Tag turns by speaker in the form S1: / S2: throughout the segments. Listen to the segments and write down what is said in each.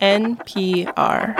S1: NPR.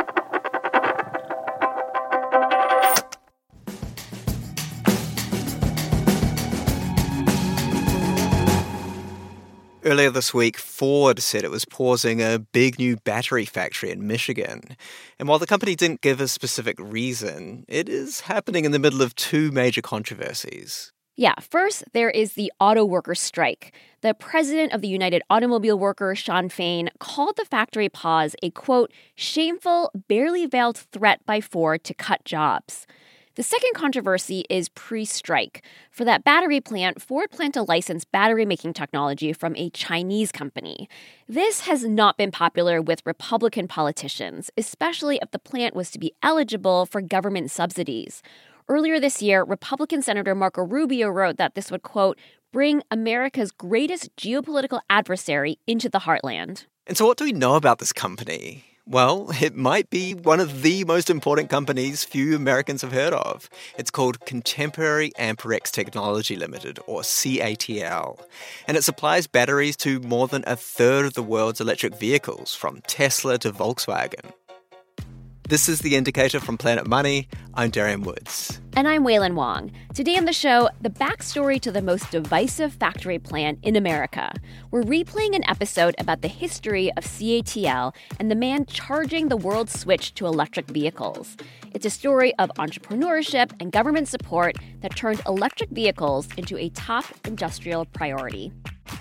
S2: Earlier this week, Ford said it was pausing a big new battery factory in Michigan. And while the company didn't give a specific reason, it is happening in the middle of two major controversies.
S3: Yeah, first, there is the auto workers' strike. The president of the United Automobile Workers, Shawn Fain, called the factory pause a, quote, shameful, barely veiled threat by Ford to cut jobs. The second controversy is pre-strike. For that battery plant, Ford planned to license battery-making technology from a Chinese company. This has not been popular with Republican politicians, especially if the plant was to be eligible for government subsidies. Earlier this year, Republican Senator Marco Rubio wrote that this would, quote, bring America's greatest geopolitical adversary into the heartland.
S2: And so what do we know about this company? Well, it might be one of the most important companies few Americans have heard of. It's called Contemporary Amperex Technology Limited, or CATL. And it supplies batteries to more than a third of the world's electric vehicles, from Tesla to Volkswagen. This is The Indicator from Planet Money. I'm Darian Woods.
S3: And I'm Wailin Wong. Today on the show, the backstory to the most divisive factory plant in America. We're replaying an episode about the history of CATL and the man charging the world's switch to electric vehicles. It's a story of entrepreneurship and government support that turned electric vehicles into a top industrial priority.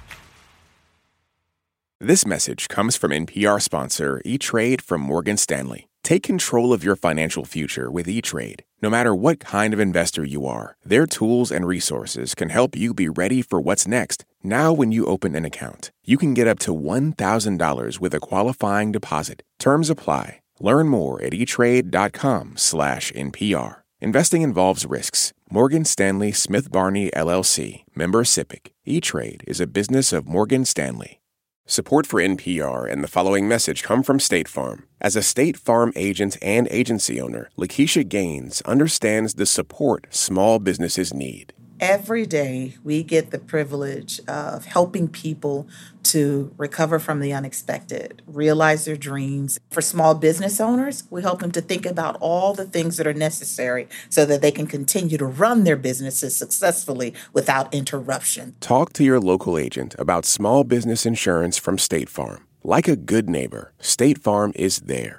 S4: This message comes from NPR sponsor E-Trade from Morgan Stanley. Take control of your financial future with E-Trade. No matter what kind of investor you are, their tools and resources can help you be ready for what's next. Now, when you open an account, you can get up to $1,000 with a qualifying deposit. Terms apply. Learn more at etrade.com/NPR. Investing involves risks. Morgan Stanley Smith Barney, LLC. Member SIPC. E-Trade is a business of Morgan Stanley. Support for NPR and the following message come from State Farm. As a State Farm agent and agency owner, Lakeisha Gaines understands the support small businesses need.
S5: Every day, we get the privilege of helping people to recover from the unexpected, realize their dreams. For small business owners, we help them to think about all the things that are necessary so that they can continue to run their businesses successfully without interruption.
S4: Talk to your local agent about small business insurance from State Farm. Like a good neighbor, State Farm is there.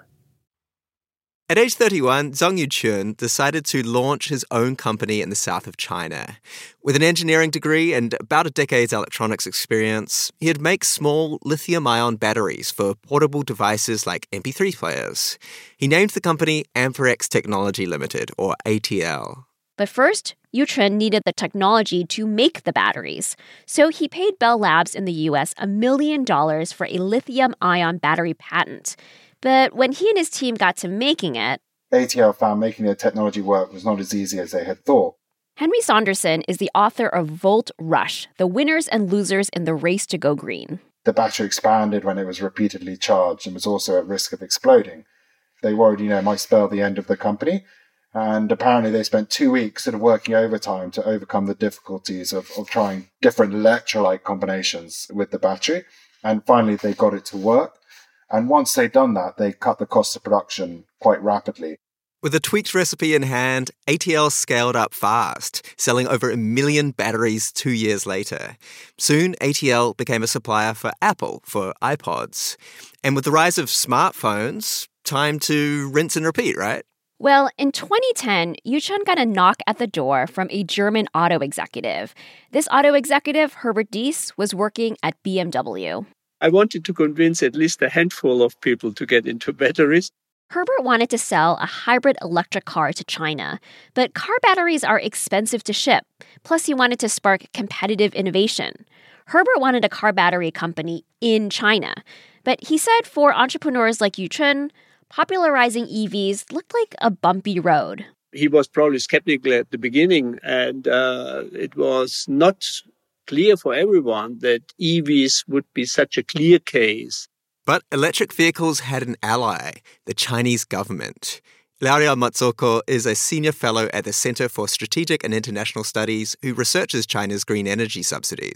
S2: At age 31, Zhang Yuchun decided to launch his own company in the south of China. With an engineering degree and about a decade's electronics experience, he'd make small lithium-ion batteries for portable devices like MP3 players. He named the company Amperex Technology Limited, or ATL.
S3: But first, Yuchun needed the technology to make the batteries. So he paid Bell Labs in the U.S. $1 million for a lithium-ion battery patent. But when he and his team got to making it,
S6: ATL found making their technology work was not as easy as they had thought.
S3: Henry Saunderson is the author of Volt Rush, The Winners and Losers in the Race to Go Green.
S6: The battery expanded when it was repeatedly charged and was also at risk of exploding. They worried, it might spell the end of the company. And apparently they spent 2 weeks sort of working overtime to overcome the difficulties of trying different electrolyte combinations with the battery. And finally they got it to work. And once they'd done that, they cut the cost of production quite rapidly.
S2: With a tweaked recipe in hand, ATL scaled up fast, selling over 1 million batteries 2 years later. Soon, ATL became a supplier for Apple for iPods. And with the rise of smartphones, time to rinse and repeat, right?
S3: Well, in 2010, Yuchun got a knock at the door from a German auto executive. This auto executive, Herbert Diess, was working at BMW.
S7: I wanted to convince at least a handful of people to get into batteries.
S3: Herbert wanted to sell a hybrid electric car to China, but car batteries are expensive to ship. Plus, he wanted to spark competitive innovation. Herbert wanted a car battery company in China, but he said for entrepreneurs like Yuchun, popularizing EVs looked like a bumpy road.
S7: He was probably skeptical at the beginning, and it was not clear for everyone that EVs would be such a clear case.
S2: But electric vehicles had an ally, the Chinese government. Ilaria Matsoko is a senior fellow at the Center for Strategic and International Studies who researches China's green energy subsidies.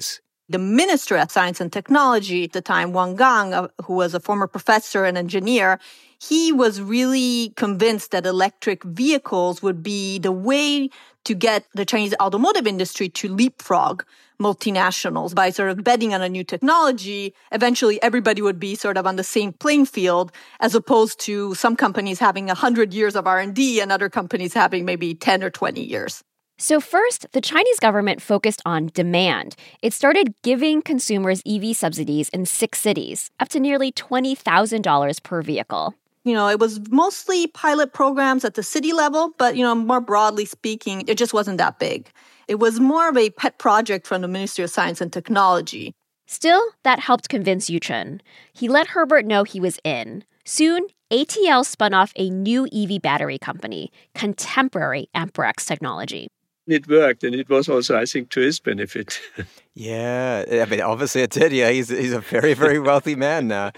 S1: The Minister of Science and Technology at the time, Wang Gang, who was a former professor and engineer, he was really convinced that electric vehicles would be the way to get the Chinese automotive industry to leapfrog multinationals by sort of betting on a new technology. Eventually, everybody would be sort of on the same playing field, as opposed to some companies having 100 years of R&D and other companies having maybe 10 or 20 years.
S3: So first, the Chinese government focused on demand. It started giving consumers EV subsidies in 6 cities, up to nearly $20,000 per vehicle.
S1: It was mostly pilot programs at the city level, but, more broadly speaking, it just wasn't that big. It was more of a pet project from the Ministry of Science and Technology.
S3: Still, that helped convince Yu Chun. He let Herbert know he was in. Soon, ATL spun off a new EV battery company, Contemporary Amperex Technology.
S7: It worked, and it was also, I think, to his benefit.
S2: Yeah, I mean, obviously it did. Yeah, he's a very, very wealthy man now.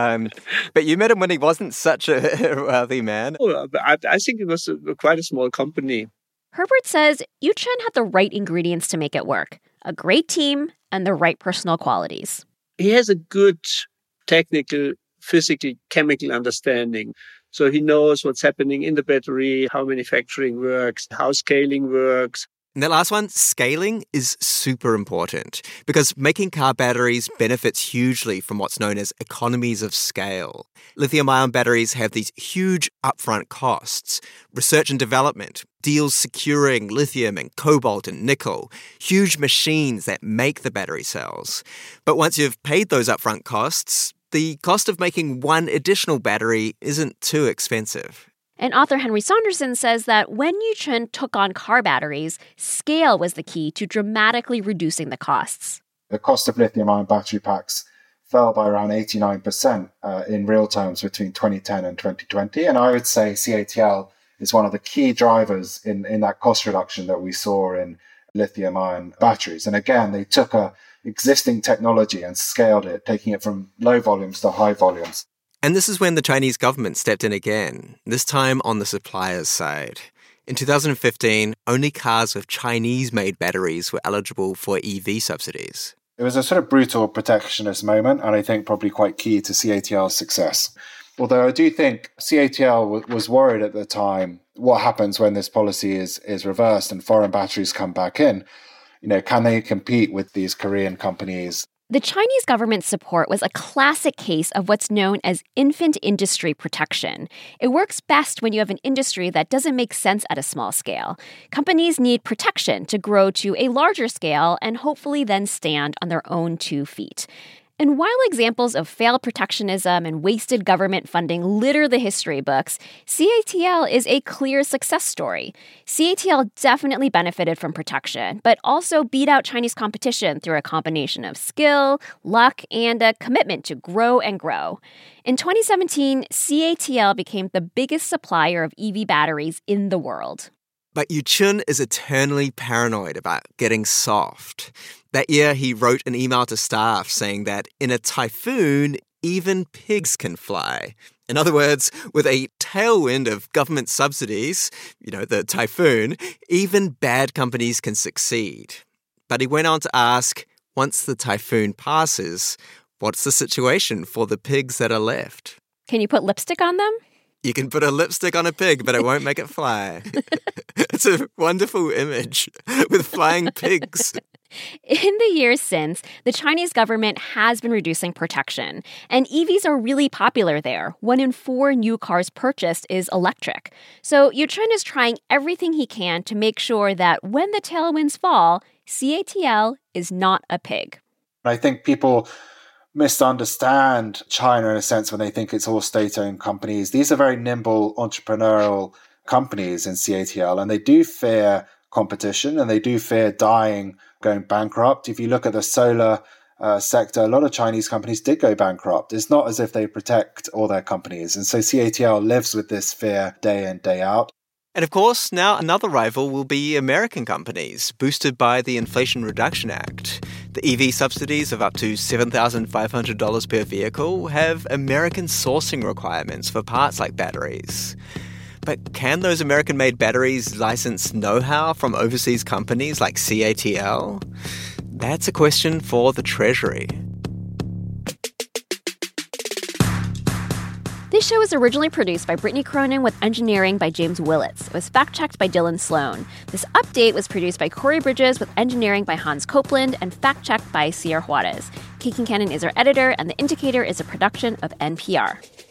S2: But you met him when he wasn't such a wealthy man.
S7: Oh, I think it was quite a small company.
S3: Herbert says Yu Chun had the right ingredients to make it work. A great team and the right personal qualities.
S7: He has a good technical, physical, chemical understanding. So he knows what's happening in the battery, how manufacturing works, how scaling works.
S2: And the last one, scaling, is super important because making car batteries benefits hugely from what's known as economies of scale. Lithium-ion batteries have these huge upfront costs. Research and development, deals securing lithium and cobalt and nickel, huge machines that make the battery cells. But once you've paid those upfront costs, the cost of making one additional battery isn't too expensive.
S3: And author Henry Saunderson says that when Yu Chun took on car batteries, scale was the key to dramatically reducing the costs.
S6: The cost of lithium-ion battery packs fell by around 89% in real terms between 2010 and 2020. And I would say CATL is one of the key drivers in that cost reduction that we saw in lithium-ion batteries. And again, they took a existing technology and scaled it, taking it from low volumes to high volumes.
S2: And this is when the Chinese government stepped in again, this time on the supplier's side. In 2015, only cars with Chinese-made batteries were eligible for EV subsidies.
S6: It was a sort of brutal protectionist moment, and I think probably quite key to CATL's success. Although I do think CATL was worried at the time what happens when this policy is reversed and foreign batteries come back in. Can they compete with these Korean companies?
S3: The Chinese government's support was a classic case of what's known as infant industry protection. It works best when you have an industry that doesn't make sense at a small scale. Companies need protection to grow to a larger scale and hopefully then stand on their own 2 feet. And while examples of failed protectionism and wasted government funding litter the history books, CATL is a clear success story. CATL definitely benefited from protection, but also beat out Chinese competition through a combination of skill, luck, and a commitment to grow and grow. In 2017, CATL became the biggest supplier of EV batteries in the world.
S2: But Yu Chun is eternally paranoid about getting soft. That year, he wrote an email to staff saying that in a typhoon, even pigs can fly. In other words, with a tailwind of government subsidies, the typhoon, even bad companies can succeed. But he went on to ask, once the typhoon passes, what's the situation for the pigs that are left?
S3: Can you put lipstick on them?
S2: You can put a lipstick on a pig, but it won't make it fly. It's a wonderful image with flying pigs.
S3: In the years since, the Chinese government has been reducing protection, and EVs are really popular there. 1 in 4 new cars purchased is electric. So Yu Chun is trying everything he can to make sure that when the tailwinds fall, CATL is not a pig.
S6: I think people misunderstand China in a sense when they think it's all state-owned companies. These are very nimble entrepreneurial companies in CATL, and they do fear competition and they do fear going bankrupt. If you look at the solar sector, a lot of Chinese companies did go bankrupt. It's not as if they protect all their companies. And so CATL lives with this fear day in, day out.
S2: And of course, now another rival will be American companies, boosted by the Inflation Reduction Act. The EV subsidies of up to $7,500 per vehicle have American sourcing requirements for parts like batteries. But can those American-made batteries license know-how from overseas companies like CATL? That's a question for the Treasury.
S3: This show was originally produced by Brittany Cronin with engineering by James Willits. It was fact-checked by Dylan Sloan. This update was produced by Corey Bridges with engineering by Hans Copeland and fact-checked by Sierra Juarez. Kate Kincannon is our editor, and The Indicator is a production of NPR.